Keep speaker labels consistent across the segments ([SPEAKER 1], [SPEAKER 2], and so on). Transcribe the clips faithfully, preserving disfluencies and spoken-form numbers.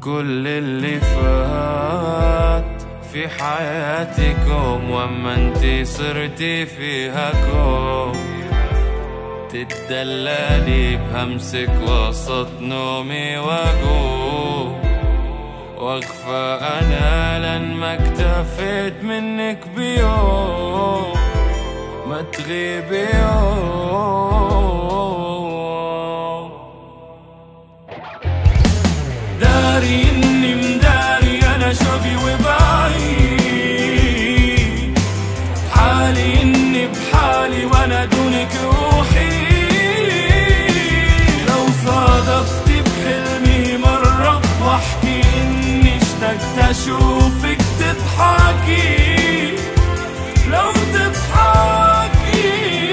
[SPEAKER 1] كل اللي فات في حياتكم، واما انتي صرتي فيها كوم تدللي بهمسك وسط نومي واقوم واخفى انا لن ما اكتفيت منك بيوم ما تغيبي يوم. داري اني مداري انا شوقي وبعيد، حالي اني بحالي وانا دونك روحي. لو صادفتي بحلمي مرة واحكي اني اشتقت اشوفك تضحكي، لو تضحكي.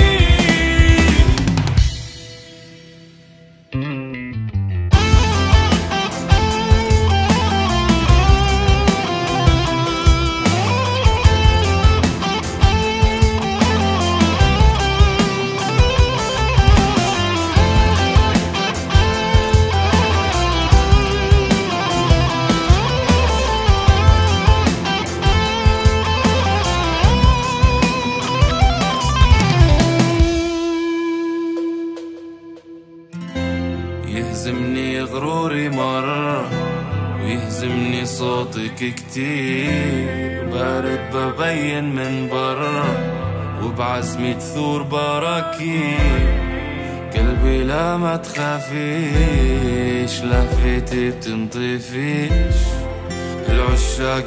[SPEAKER 1] يهزمني غروري مرة ويهزمني صوتك كتير، بارد ببين من برا وبعزمي تثور براكين. قلبي لا ما تخافيش، لهفتي بتنطفيش، العشاق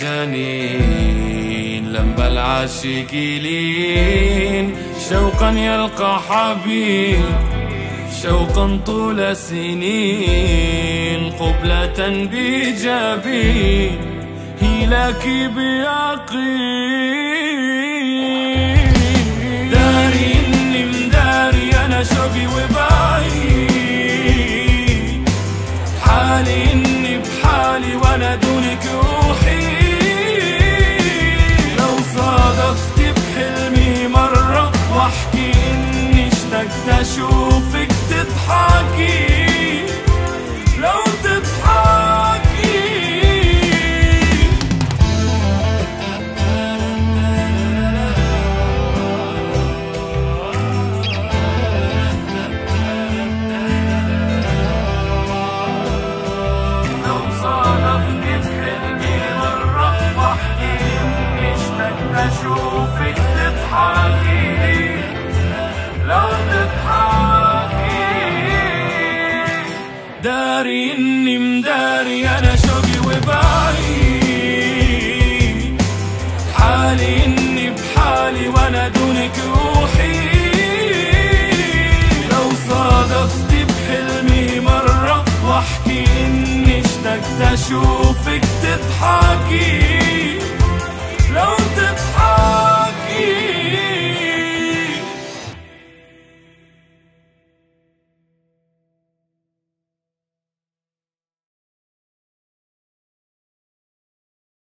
[SPEAKER 1] مجانين لما العاشقين شوقا يلقى حبيب، شوقا طول سنين قبلة بجبين هلاك بيقين. داري اني مداري انا شوقي وبعيد، حالي اني بحالي وانا دونك روحي. لو صادفتي بحلمي مرة واحكي اني اشتقت اشوفك تضحكي، لو تضحكي. لو صادفتي بحلمي مرة واحكي اني اشتقت اشوفك تضحكي، لو تضحكي. داري اني مداري انا شوقي وبعيد، حالي اني بحالي وانا دونك روحي. لو صادفتي بحلمي مرة واحكي اني اشتقت اشوفك تضحكي،